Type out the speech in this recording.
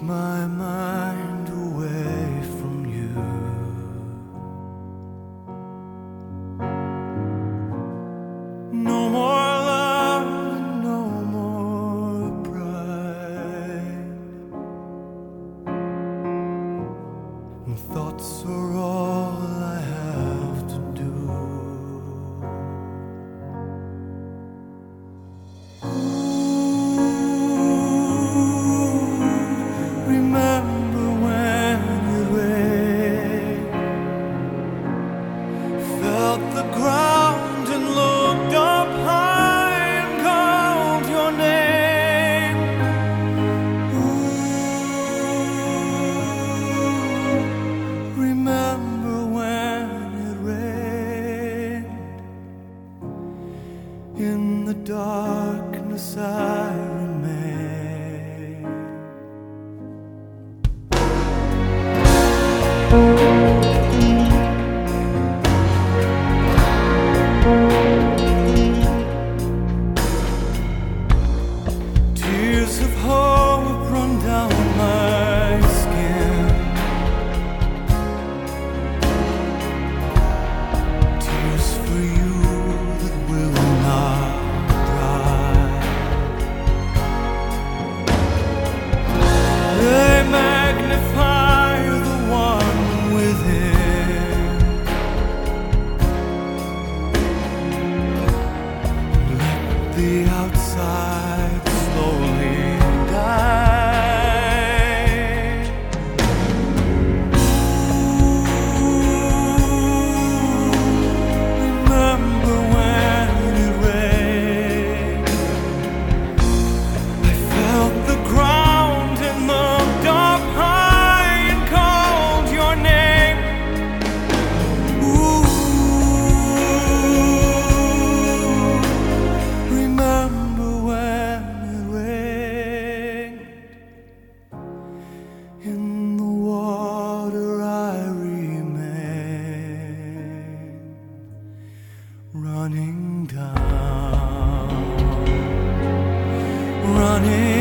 my mind away from you. No more love, no more pride, and thoughts are all I have to do. Remember when it rained, felt the ground and looked up high and called your name. Ooh, remember when it rained, in the darkness I remain. Tears of hope run down my skin. Tears for you that will not dry. They magnify the one within. Let the outside slowly die. Remember when it rained, I felt the ground and looked up high and called your name. Ooh, remember when it rained, in the water I remain, running down, running